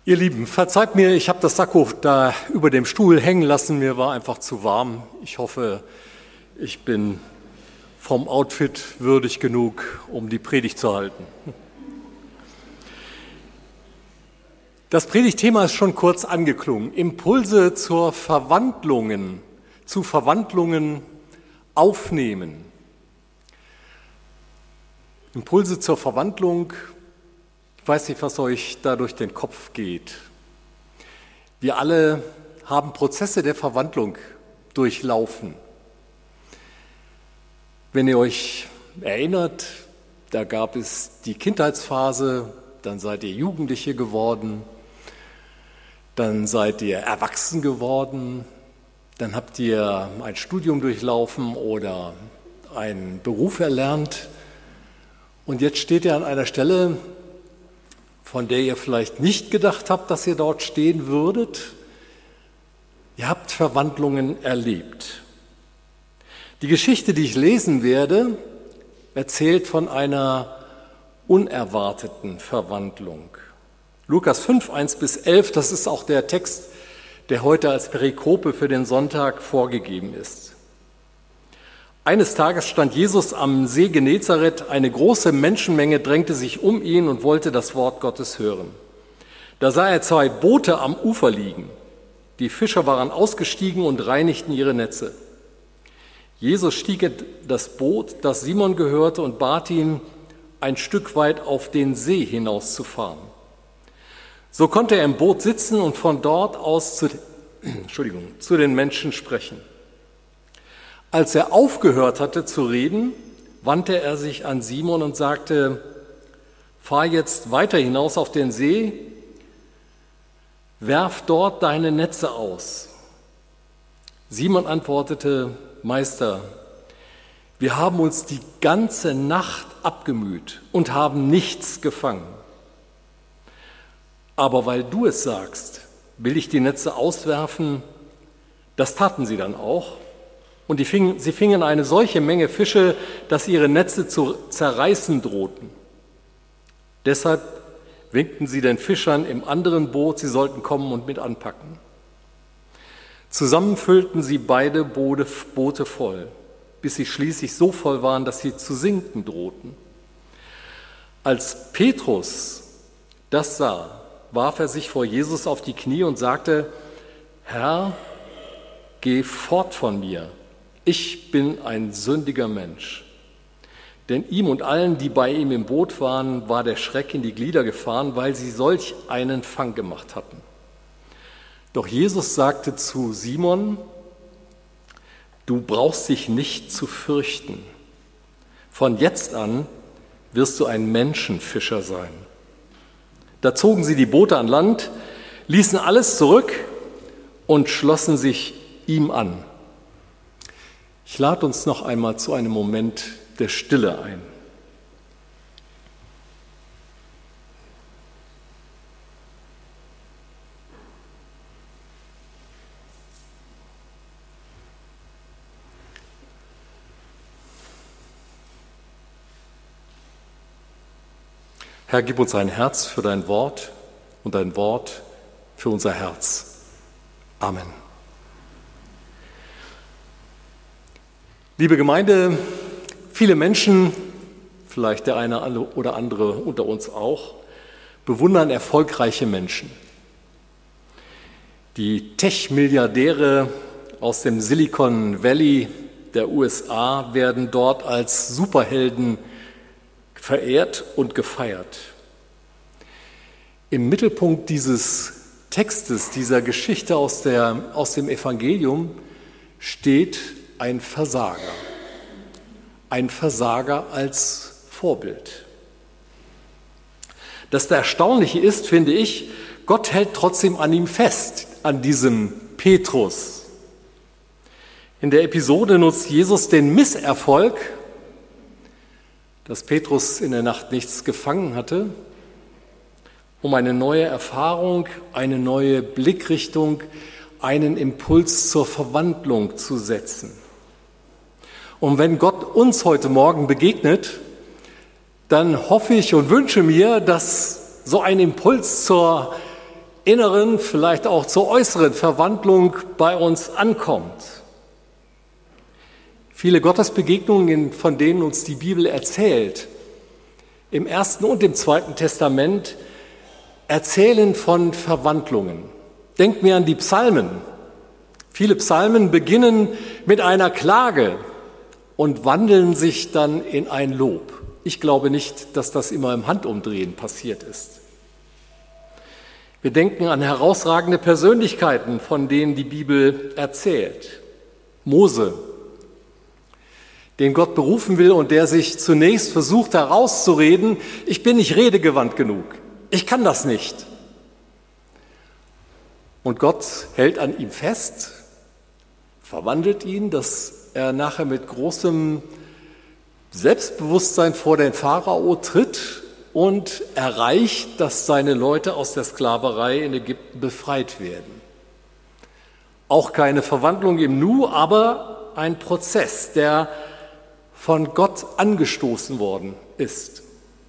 Ihr Lieben, verzeiht mir, ich habe das Sakko da über dem Stuhl hängen lassen, mir war einfach zu warm. Ich hoffe, ich bin vom Outfit würdig genug, um die Predigt zu halten. Das Predigtthema ist schon kurz angeklungen. Impulse zu Verwandlungen aufnehmen. Impulse zur Verwandlung. Ich weiß nicht, was euch da durch den Kopf geht. Wir alle haben Prozesse der Verwandlung durchlaufen. Wenn ihr euch erinnert, da gab es die Kindheitsphase, dann seid ihr Jugendliche geworden, dann seid ihr erwachsen geworden, dann habt ihr ein Studium durchlaufen oder einen Beruf erlernt und jetzt steht ihr an einer Stelle, von der ihr vielleicht nicht gedacht habt, dass ihr dort stehen würdet. Ihr habt Verwandlungen erlebt. Die Geschichte, die ich lesen werde, erzählt von einer unerwarteten Verwandlung. Lukas 5, 1-11, das ist auch der Text, der heute als Perikope für den Sonntag vorgegeben ist. Eines Tages stand Jesus am See Genezareth, eine große Menschenmenge drängte sich um ihn und wollte das Wort Gottes hören. Da sah er 2 Boote am Ufer liegen. Die Fischer waren ausgestiegen und reinigten ihre Netze. Jesus stieg in das Boot, das Simon gehörte, und bat ihn, ein Stück weit auf den See hinauszufahren. So konnte er im Boot sitzen und von dort aus zu den Menschen sprechen. Als er aufgehört hatte zu reden, wandte er sich an Simon und sagte, fahr jetzt weiter hinaus auf den See, werf dort deine Netze aus. Simon antwortete, Meister, wir haben uns die ganze Nacht abgemüht und haben nichts gefangen. Aber weil du es sagst, will ich die Netze auswerfen. Das taten sie dann auch. Und sie fingen eine solche Menge Fische, dass ihre Netze zu zerreißen drohten. Deshalb winkten sie den Fischern im anderen Boot, sie sollten kommen und mit anpacken. Zusammen füllten sie beide Boote voll, bis sie schließlich so voll waren, dass sie zu sinken drohten. Als Petrus das sah, warf er sich vor Jesus auf die Knie und sagte, Herr, geh fort von mir. Ich bin ein sündiger Mensch. Denn ihm und allen, die bei ihm im Boot waren, war der Schreck in die Glieder gefahren, weil sie solch einen Fang gemacht hatten. Doch Jesus sagte zu Simon, du brauchst dich nicht zu fürchten. Von jetzt an wirst du ein Menschenfischer sein. Da zogen sie die Boote an Land, ließen alles zurück und schlossen sich ihm an. Ich lade uns noch einmal zu einem Moment der Stille ein. Herr, gib uns ein Herz für dein Wort und ein Wort für unser Herz. Amen. Liebe Gemeinde, viele Menschen, vielleicht der eine oder andere unter uns auch, bewundern erfolgreiche Menschen. Die Tech-Milliardäre aus dem Silicon Valley der USA werden dort als Superhelden verehrt und gefeiert. Im Mittelpunkt dieses Textes, dieser Geschichte aus dem Evangelium steht ein Versager als Vorbild. Das Erstaunliche ist, finde ich, Gott hält trotzdem an ihm fest, an diesem Petrus. In der Episode nutzt Jesus den Misserfolg, dass Petrus in der Nacht nichts gefangen hatte, um eine neue Erfahrung, eine neue Blickrichtung, einen Impuls zur Verwandlung zu setzen. Und wenn Gott uns heute Morgen begegnet, dann hoffe ich und wünsche mir, dass so ein Impuls zur inneren, vielleicht auch zur äußeren Verwandlung bei uns ankommt. Viele Gottesbegegnungen, von denen uns die Bibel erzählt, im Ersten und im Zweiten Testament, erzählen von Verwandlungen. Denkt mir an die Psalmen. Viele Psalmen beginnen mit einer Klage und wandeln sich dann in ein Lob. Ich glaube nicht, dass das immer im Handumdrehen passiert ist. Wir denken an herausragende Persönlichkeiten, von denen die Bibel erzählt. Mose, den Gott berufen will und der sich zunächst versucht herauszureden, ich bin nicht redegewandt genug, ich kann das nicht. Und Gott hält an ihm fest, verwandelt ihn, dass er nachher mit großem Selbstbewusstsein vor den Pharao tritt und erreicht, dass seine Leute aus der Sklaverei in Ägypten befreit werden. Auch keine Verwandlung im Nu, aber ein Prozess, der von Gott angestoßen worden ist.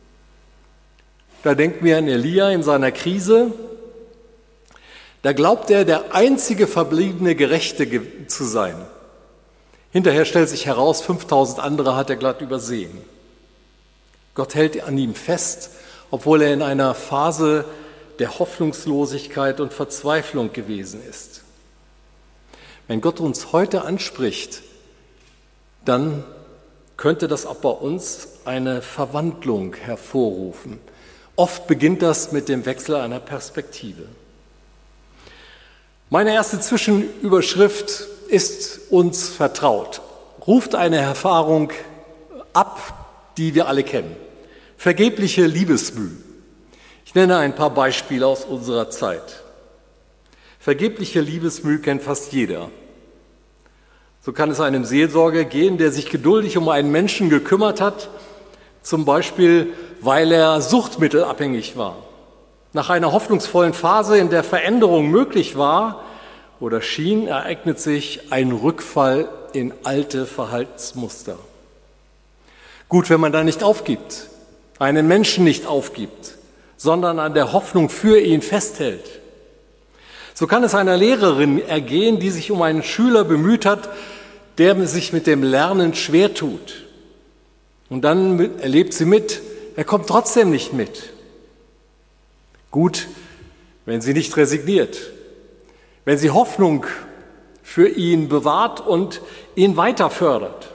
Da denken wir an Elia in seiner Krise. Da glaubt er, der einzige verbliebene Gerechte zu sein. Hinterher stellt sich heraus, 5000 andere hat er glatt übersehen. Gott hält an ihm fest, obwohl er in einer Phase der Hoffnungslosigkeit und Verzweiflung gewesen ist. Wenn Gott uns heute anspricht, dann könnte das auch bei uns eine Verwandlung hervorrufen. Oft beginnt das mit dem Wechsel einer Perspektive. Meine erste Zwischenüberschrift ist uns vertraut, ruft eine Erfahrung ab, die wir alle kennen. Vergebliche Liebesmüh. Ich nenne ein paar Beispiele aus unserer Zeit. Vergebliche Liebesmüh kennt fast jeder. So kann es einem Seelsorger gehen, der sich geduldig um einen Menschen gekümmert hat, zum Beispiel, weil er suchtmittelabhängig war. Nach einer hoffnungsvollen Phase, in der Veränderung möglich war oder schien, ereignet sich ein Rückfall in alte Verhaltensmuster. Gut, wenn man da nicht aufgibt, einen Menschen nicht aufgibt, sondern an der Hoffnung für ihn festhält. So kann es einer Lehrerin ergehen, die sich um einen Schüler bemüht hat, der sich mit dem Lernen schwer tut. Und dann erlebt sie mit, er kommt trotzdem nicht mit. Gut, wenn sie nicht resigniert, wenn sie Hoffnung für ihn bewahrt und ihn weiter fördert.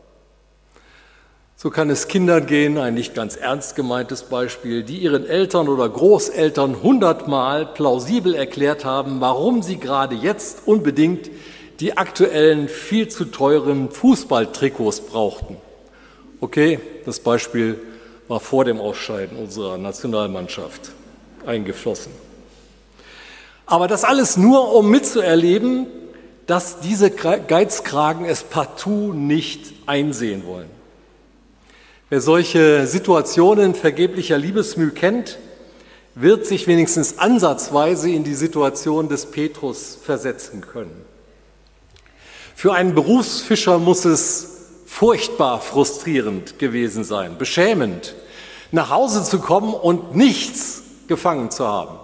So kann es Kindern gehen, ein nicht ganz ernst gemeintes Beispiel, die ihren Eltern oder Großeltern 100-mal plausibel erklärt haben, warum sie gerade jetzt unbedingt die aktuellen viel zu teuren Fußballtrikots brauchten. Okay, das Beispiel war vor dem Ausscheiden unserer Nationalmannschaft eingeflossen. Aber das alles nur, um mitzuerleben, dass diese Geizkragen es partout nicht einsehen wollen. Wer solche Situationen vergeblicher Liebesmüh kennt, wird sich wenigstens ansatzweise in die Situation des Petrus versetzen können. Für einen Berufsfischer muss es furchtbar frustrierend gewesen sein, beschämend, nach Hause zu kommen und nichts gefangen zu haben.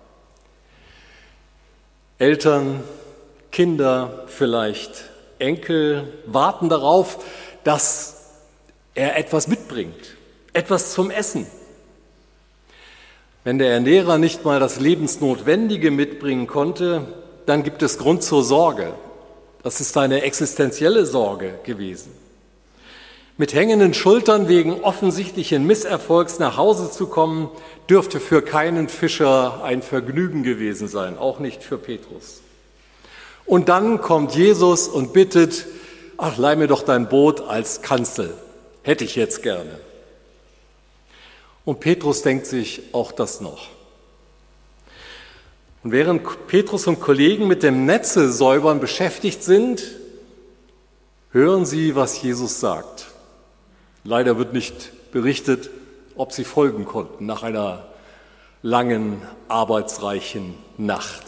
Eltern, Kinder, vielleicht Enkel warten darauf, dass er etwas mitbringt, etwas zum Essen. Wenn der Ernährer nicht mal das Lebensnotwendige mitbringen konnte, dann gibt es Grund zur Sorge. Das ist eine existenzielle Sorge gewesen. Mit hängenden Schultern wegen offensichtlichen Misserfolgs nach Hause zu kommen, dürfte für keinen Fischer ein Vergnügen gewesen sein, auch nicht für Petrus. Und dann kommt Jesus und bittet, ach, leih mir doch dein Boot als Kanzel, hätte ich jetzt gerne. Und Petrus denkt sich auch das noch. Und während Petrus und Kollegen mit dem Netze-Säubern beschäftigt sind, hören sie, was Jesus sagt. Leider wird nicht berichtet, ob sie folgen konnten nach einer langen, arbeitsreichen Nacht.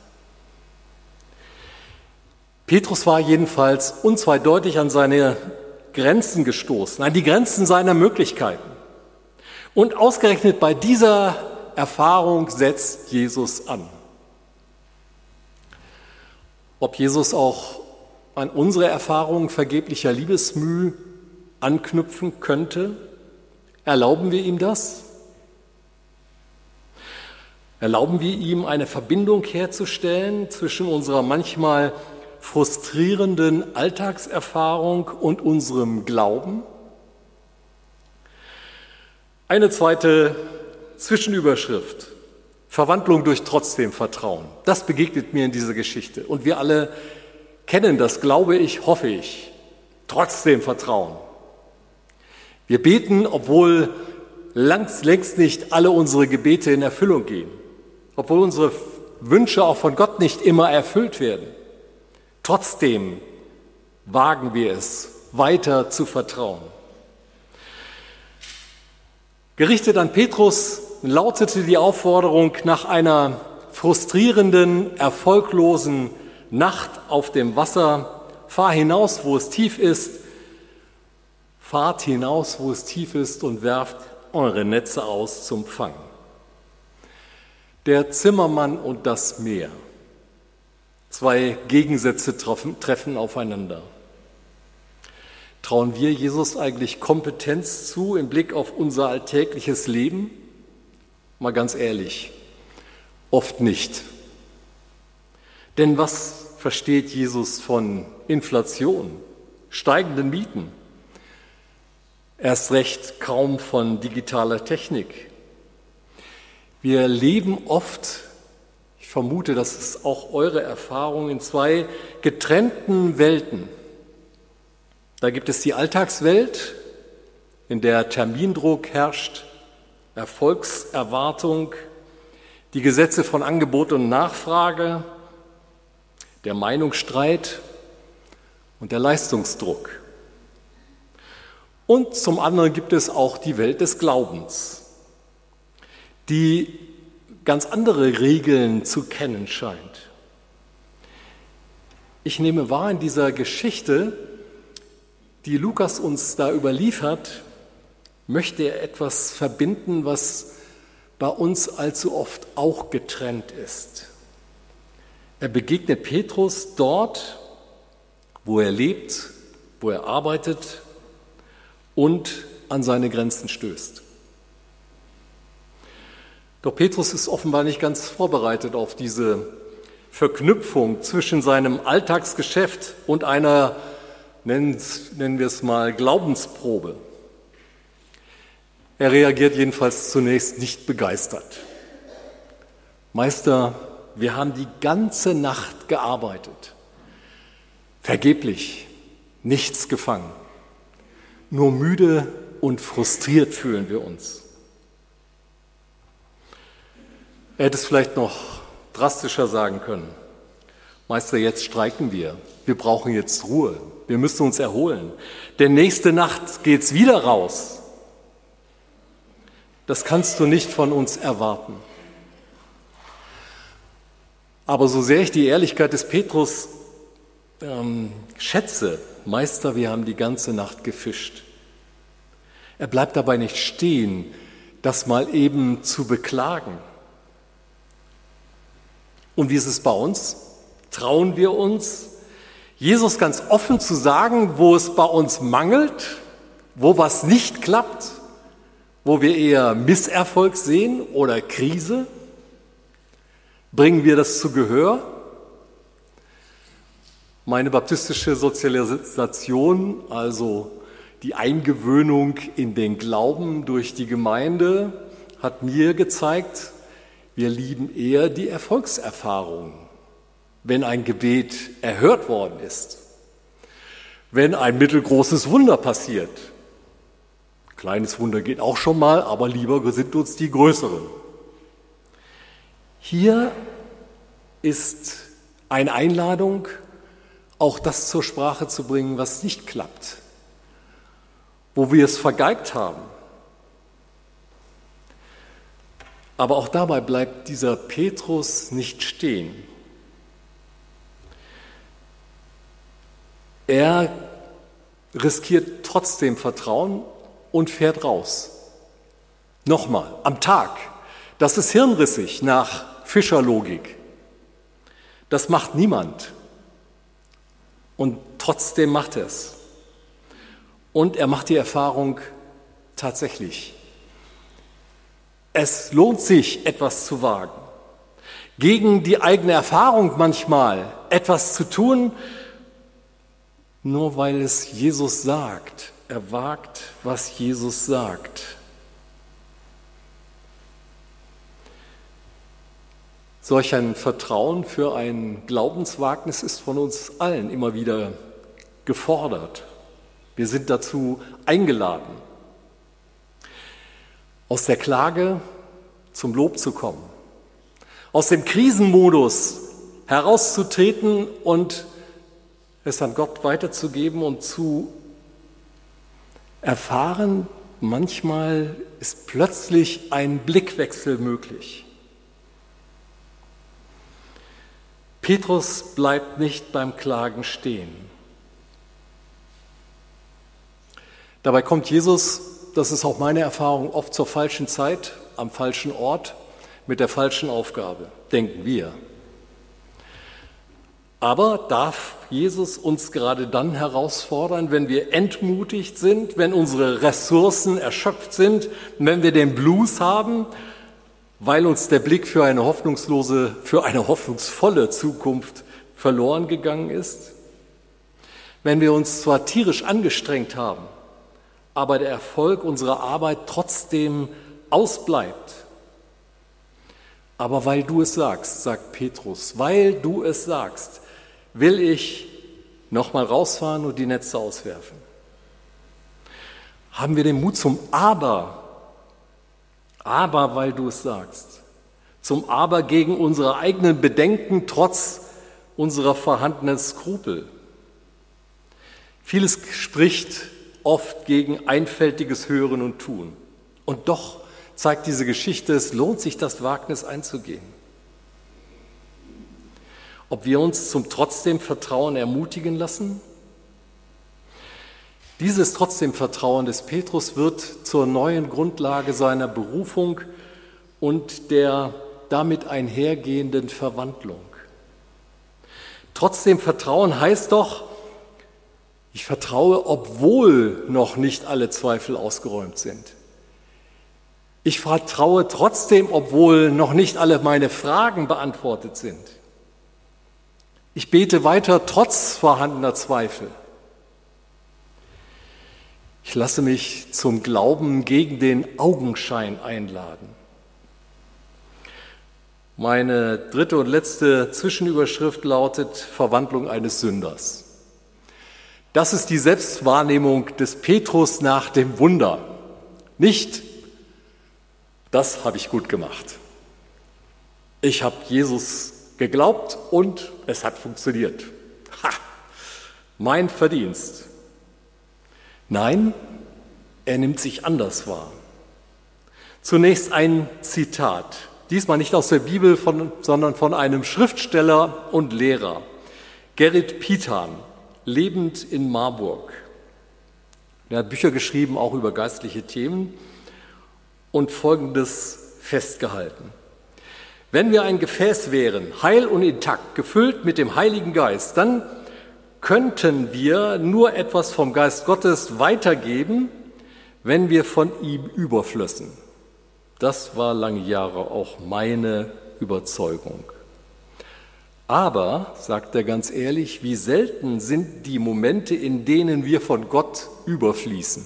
Petrus war jedenfalls unzweideutig an seine Grenzen gestoßen, an die Grenzen seiner Möglichkeiten. Und ausgerechnet bei dieser Erfahrung setzt Jesus an. ob Jesus auch an unsere Erfahrungen vergeblicher Liebesmüh anknüpfen könnte? Erlauben wir ihm das? Erlauben wir ihm, eine Verbindung herzustellen zwischen unserer manchmal frustrierenden Alltagserfahrung und unserem Glauben? Eine zweite Zwischenüberschrift: Verwandlung durch trotzdem Vertrauen. Das begegnet mir in dieser Geschichte. Und wir alle kennen das, glaube ich, hoffe ich. Trotzdem Vertrauen. Wir beten, obwohl längst nicht alle unsere Gebete in Erfüllung gehen. Obwohl unsere Wünsche auch von Gott nicht immer erfüllt werden. Trotzdem wagen wir es, weiter zu vertrauen. Gerichtet an Petrus lautete die Aufforderung nach einer frustrierenden, erfolglosen Nacht auf dem Wasser: Fahr hinaus, wo es tief ist, fahrt hinaus, wo es tief ist und werft eure Netze aus zum Fang. Der Zimmermann und das Meer. Zwei Gegensätze treffen aufeinander. Trauen wir Jesus eigentlich Kompetenz zu im Blick auf unser alltägliches Leben? Mal ganz ehrlich, oft nicht. Denn was versteht Jesus von Inflation, steigenden Mieten? Erst recht kaum von digitaler Technik. Wir leben oft, ich vermute, das ist auch eure Erfahrung, in zwei getrennten Welten. Da gibt es die Alltagswelt, in der Termindruck herrscht, Erfolgserwartung, die Gesetze von Angebot und Nachfrage, der Meinungsstreit und der Leistungsdruck. Und zum anderen gibt es auch die Welt des Glaubens, die ganz andere Regeln zu kennen scheint. Ich nehme wahr, in dieser Geschichte, die Lukas uns da überliefert, möchte er etwas verbinden, was bei uns allzu oft auch getrennt ist. Er begegnet Petrus dort, wo er lebt, wo er arbeitet und an seine Grenzen stößt. Doch Petrus ist offenbar nicht ganz vorbereitet auf diese Verknüpfung zwischen seinem Alltagsgeschäft und einer, nennen wir es mal, Glaubensprobe. Er reagiert jedenfalls zunächst nicht begeistert. Meister, wir haben die ganze Nacht gearbeitet. Vergeblich, nichts gefangen. Nur müde und frustriert fühlen wir uns. Er hätte es vielleicht noch drastischer sagen können. Meister, jetzt streiken wir. Wir brauchen jetzt Ruhe. Wir müssen uns erholen. Denn nächste Nacht geht's wieder raus. Das kannst du nicht von uns erwarten. Aber so sehr ich die Ehrlichkeit des Petrus schätze, Meister, wir haben die ganze Nacht gefischt. Er bleibt dabei nicht stehen, das mal eben zu beklagen. Und wie ist es bei uns? Trauen wir uns, Jesus ganz offen zu sagen, wo es bei uns mangelt, wo was nicht klappt, wo wir eher Misserfolg sehen oder Krise? Bringen wir das zu Gehör? Meine baptistische Sozialisation, also die Eingewöhnung in den Glauben durch die Gemeinde, hat mir gezeigt, wir lieben eher die Erfolgserfahrung, wenn ein Gebet erhört worden ist, wenn ein mittelgroßes Wunder passiert. Kleines Wunder geht auch schon mal, aber lieber sind uns die größeren. Hier ist eine Einladung, auch das zur Sprache zu bringen, was nicht klappt, wo wir es vergeigt haben. Aber auch dabei bleibt dieser Petrus nicht stehen. Er riskiert trotzdem Vertrauen und fährt raus. Nochmal, am Tag. Das ist hirnrissig nach Fischerlogik. Das macht niemand. Und trotzdem macht er es. Und er macht die Erfahrung tatsächlich. Es lohnt sich, etwas zu wagen. Gegen die eigene Erfahrung manchmal etwas zu tun, nur weil es Jesus sagt. Er wagt, was Jesus sagt. Solch ein Vertrauen für ein Glaubenswagnis ist von uns allen immer wieder gefordert. Wir sind dazu eingeladen, aus der Klage zum Lob zu kommen, aus dem Krisenmodus herauszutreten und es an Gott weiterzugeben und zu erfahren, manchmal ist plötzlich ein Blickwechsel möglich. Petrus bleibt nicht beim Klagen stehen. Dabei kommt Jesus, das ist auch meine Erfahrung, oft zur falschen Zeit, am falschen Ort, mit der falschen Aufgabe, denken wir. Aber darf Jesus uns gerade dann herausfordern, wenn wir entmutigt sind, wenn unsere Ressourcen erschöpft sind, wenn wir den Blues haben, weil uns der Blick für eine hoffnungsvolle Zukunft verloren gegangen ist? Wenn wir uns zwar tierisch angestrengt haben, aber der Erfolg unserer Arbeit trotzdem ausbleibt. Aber weil du es sagst, sagt Petrus, weil du es sagst, will ich nochmal rausfahren und die Netze auswerfen. Haben wir den Mut zum Aber, weil du es sagst, zum Aber gegen unsere eigenen Bedenken trotz unserer vorhandenen Skrupel. Vieles spricht oft gegen einfältiges Hören und Tun. Und doch zeigt diese Geschichte, es lohnt sich, das Wagnis einzugehen. Ob wir uns zum trotzdem Vertrauen ermutigen lassen? Dieses trotzdem Vertrauen des Petrus wird zur neuen Grundlage seiner Berufung und der damit einhergehenden Verwandlung. Trotzdem Vertrauen heißt doch, ich vertraue, obwohl noch nicht alle Zweifel ausgeräumt sind. Ich vertraue trotzdem, obwohl noch nicht alle meine Fragen beantwortet sind. Ich bete weiter trotz vorhandener Zweifel. Ich lasse mich zum Glauben gegen den Augenschein einladen. Meine dritte und letzte Zwischenüberschrift lautet Verwandlung eines Sünders. Das ist die Selbstwahrnehmung des Petrus nach dem Wunder. Nicht, das habe ich gut gemacht. Ich habe Jesus geglaubt und es hat funktioniert. Ha, mein Verdienst. Nein, er nimmt sich anders wahr. Zunächst ein Zitat, diesmal nicht aus der Bibel, sondern von einem Schriftsteller und Lehrer, Gerrit Piethan, lebend in Marburg. Er hat Bücher geschrieben, auch über geistliche Themen, und Folgendes festgehalten. Wenn wir ein Gefäß wären, heil und intakt, gefüllt mit dem Heiligen Geist, dann könnten wir nur etwas vom Geist Gottes weitergeben, wenn wir von ihm überflössen. Das war lange Jahre auch meine Überzeugung. Aber, sagt er ganz ehrlich, wie selten sind die Momente, in denen wir von Gott überfließen.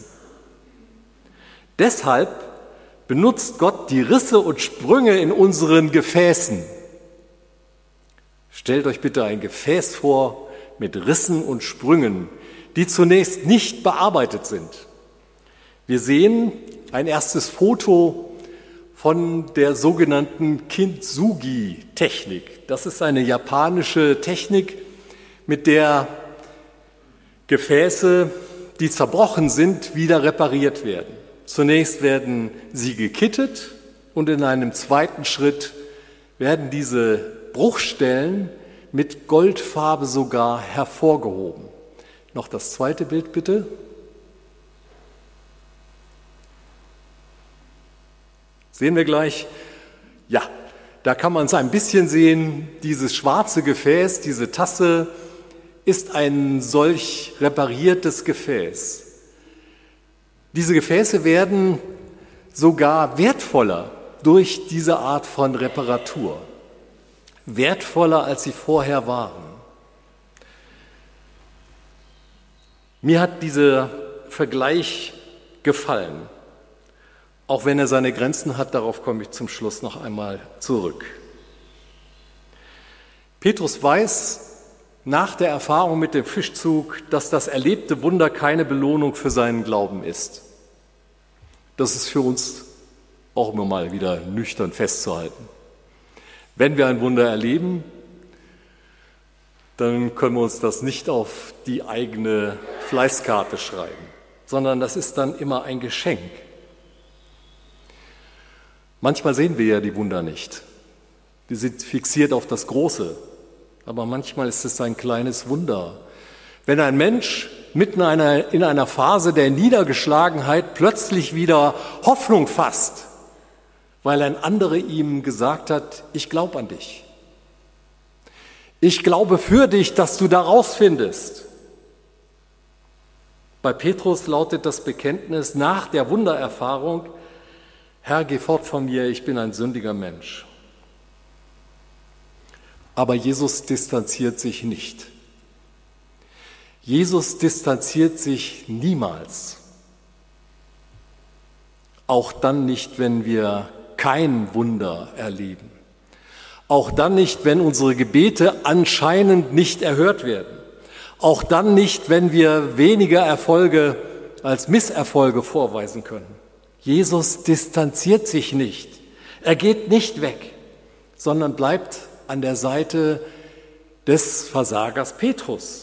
Deshalb benutzt Gott die Risse und Sprünge in unseren Gefäßen. Stellt euch bitte ein Gefäß vor mit Rissen und Sprüngen, die zunächst nicht bearbeitet sind. Wir sehen ein erstes Foto von der sogenannten Kintsugi-Technik. Das ist eine japanische Technik, mit der Gefäße, die zerbrochen sind, wieder repariert werden. Zunächst werden sie gekittet und in einem zweiten Schritt werden diese Bruchstellen mit Goldfarbe sogar hervorgehoben. Noch das zweite Bild bitte. Sehen wir gleich. Ja, da kann man es ein bisschen sehen. Dieses schwarze Gefäß, diese Tasse ist ein solch repariertes Gefäß. Diese Gefäße werden sogar wertvoller durch diese Art von Reparatur. Wertvoller, als sie vorher waren. Mir hat dieser Vergleich gefallen, auch wenn er seine Grenzen hat, darauf komme ich zum Schluss noch einmal zurück. Petrus weiß nach der Erfahrung mit dem Fischzug, dass das erlebte Wunder keine Belohnung für seinen Glauben ist. Das ist für uns auch immer mal wieder nüchtern festzuhalten. Wenn wir ein Wunder erleben, dann können wir uns das nicht auf die eigene Fleißkarte schreiben, sondern das ist dann immer ein Geschenk. Manchmal sehen wir ja die Wunder nicht. Die sind fixiert auf das Große. Aber manchmal ist es ein kleines Wunder. Wenn ein Mensch mitten in einer Phase der Niedergeschlagenheit plötzlich wieder Hoffnung fasst, weil ein anderer ihm gesagt hat, ich glaube an dich. Ich glaube für dich, dass du da rausfindest. Bei Petrus lautet das Bekenntnis nach der Wundererfahrung, Herr, geh fort von mir, ich bin ein sündiger Mensch. Aber Jesus distanziert sich nicht. Jesus distanziert sich niemals. Auch dann nicht, wenn wir kein Wunder erleben. Auch dann nicht, wenn unsere Gebete anscheinend nicht erhört werden. Auch dann nicht, wenn wir weniger Erfolge als Misserfolge vorweisen können. Jesus distanziert sich nicht. Er geht nicht weg, sondern bleibt an der Seite des Versagers Petrus.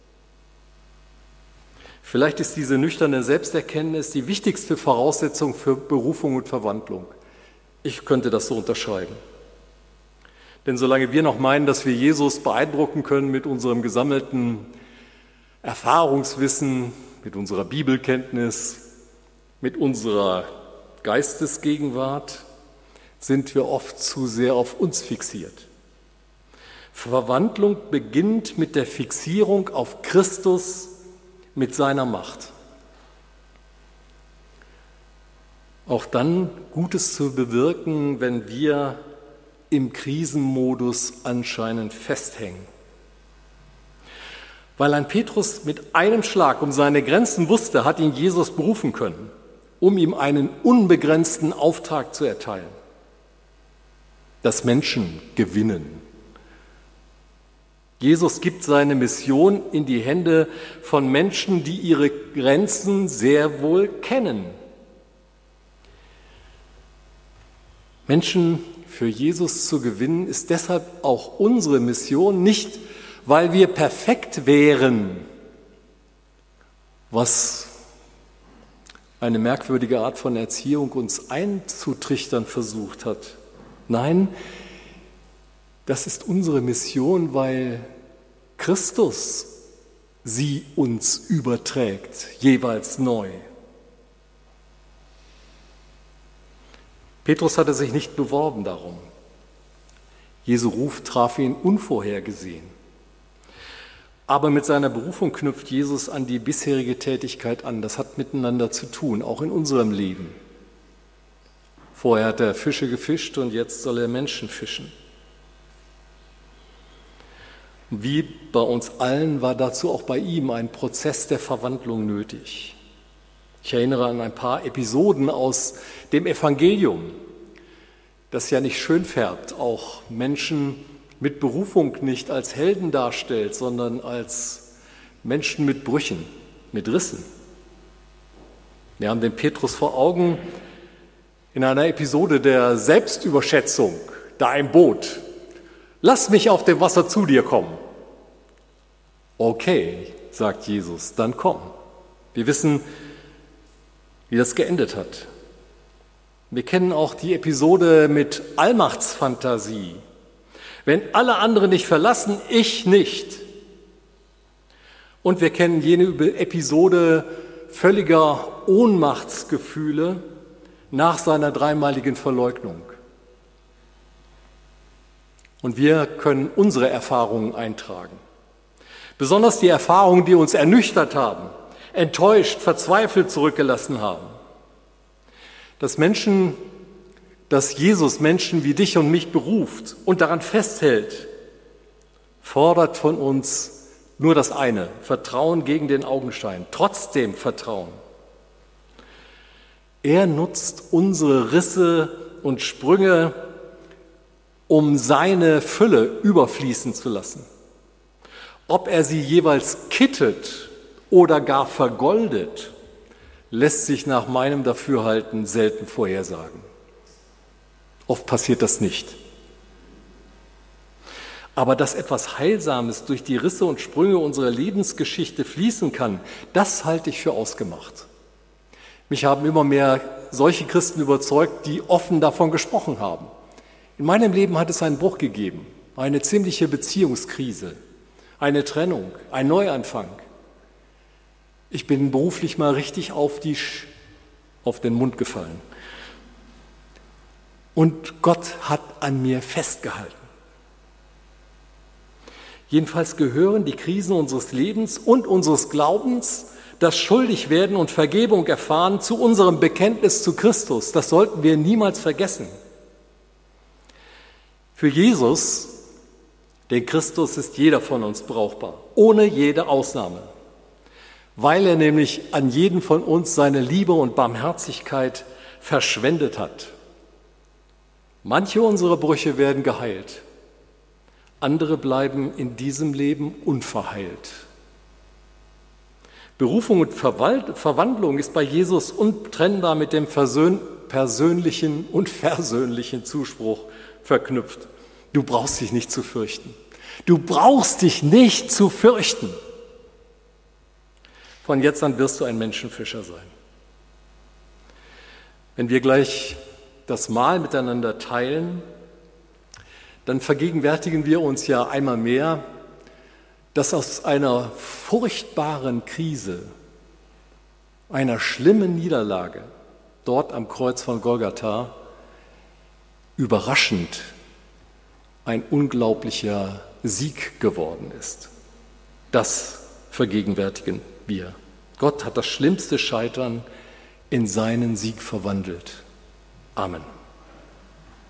Vielleicht ist diese nüchterne Selbsterkenntnis die wichtigste Voraussetzung für Berufung und Verwandlung. Ich könnte das so unterschreiben. Denn solange wir noch meinen, dass wir Jesus beeindrucken können mit unserem gesammelten Erfahrungswissen, mit unserer Bibelkenntnis, mit unserer Geistesgegenwart, sind wir oft zu sehr auf uns fixiert. Verwandlung beginnt mit der Fixierung auf Christus mit seiner Macht. Auch dann Gutes zu bewirken, wenn wir im Krisenmodus anscheinend festhängen. Weil ein Petrus mit einem Schlag um seine Grenzen wusste, hat ihn Jesus berufen können, um ihm einen unbegrenzten Auftrag zu erteilen. Das Menschen gewinnen. Jesus gibt seine Mission in die Hände von Menschen, die ihre Grenzen sehr wohl kennen. Menschen für Jesus zu gewinnen, ist deshalb auch unsere Mission, nicht weil wir perfekt wären, was eine merkwürdige Art von Erziehung uns einzutrichtern versucht hat. Nein, das ist unsere Mission, weil Christus sie uns überträgt, jeweils neu. Petrus hatte sich nicht beworben darum. Jesu Ruf traf ihn unvorhergesehen. Aber mit seiner Berufung knüpft Jesus an die bisherige Tätigkeit an. Das hat miteinander zu tun, auch in unserem Leben. Vorher hat er Fische gefischt und jetzt soll er Menschen fischen. Wie bei uns allen war dazu auch bei ihm ein Prozess der Verwandlung nötig. Ich erinnere an ein paar Episoden aus dem Evangelium, das ja nicht schön färbt, auch Menschen mit Berufung nicht als Helden darstellt, sondern als Menschen mit Brüchen, mit Rissen. Wir haben den Petrus vor Augen in einer Episode der Selbstüberschätzung, da im Boot. Lass mich auf dem Wasser zu dir kommen. Okay, sagt Jesus, dann komm. Wir wissen, wie das geendet hat. Wir kennen auch die Episode mit Allmachtsfantasie. Wenn alle anderen dich verlassen, ich nicht. Und wir kennen jene Episode völliger Ohnmachtsgefühle nach seiner dreimaligen Verleugnung. Und wir können unsere Erfahrungen eintragen. Besonders die Erfahrungen, die uns ernüchtert haben, enttäuscht, verzweifelt zurückgelassen haben. Dass Jesus Menschen wie dich und mich beruft und daran festhält, fordert von uns nur das eine: Vertrauen gegen den Augenschein, trotzdem Vertrauen. Er nutzt unsere Risse und Sprünge, um seine Fülle überfließen zu lassen. Ob er sie jeweils kittet oder gar vergoldet, lässt sich nach meinem Dafürhalten selten vorhersagen. Oft passiert das nicht. Aber dass etwas Heilsames durch die Risse und Sprünge unserer Lebensgeschichte fließen kann, das halte ich für ausgemacht. Mich haben immer mehr solche Christen überzeugt, die offen davon gesprochen haben. In meinem Leben hat es einen Bruch gegeben, eine ziemliche Beziehungskrise, eine Trennung, ein Neuanfang. Ich bin beruflich mal richtig auf den Mund gefallen. Und Gott hat an mir festgehalten. Jedenfalls gehören die Krisen unseres Lebens und unseres Glaubens, das Schuldigwerden und Vergebung erfahren, zu unserem Bekenntnis zu Christus. Das sollten wir niemals vergessen. Für Jesus, den Christus, ist jeder von uns brauchbar, ohne jede Ausnahme, weil er nämlich an jeden von uns seine Liebe und Barmherzigkeit verschwendet hat. Manche unserer Brüche werden geheilt, andere bleiben in diesem Leben unverheilt. Berufung und Verwandlung ist bei Jesus untrennbar mit dem persönlichen und versöhnlichen Zuspruch verknüpft. Du brauchst dich nicht zu fürchten. Du brauchst dich nicht zu fürchten. Von jetzt an wirst du ein Menschenfischer sein. Wenn wir gleich das Mahl miteinander teilen, dann vergegenwärtigen wir uns ja einmal mehr, dass aus einer furchtbaren Krise, einer schlimmen Niederlage dort am Kreuz von Golgatha überraschend ein unglaublicher Sieg geworden ist. Das vergegenwärtigen wir. Gott hat das schlimmste Scheitern in seinen Sieg verwandelt. Amen.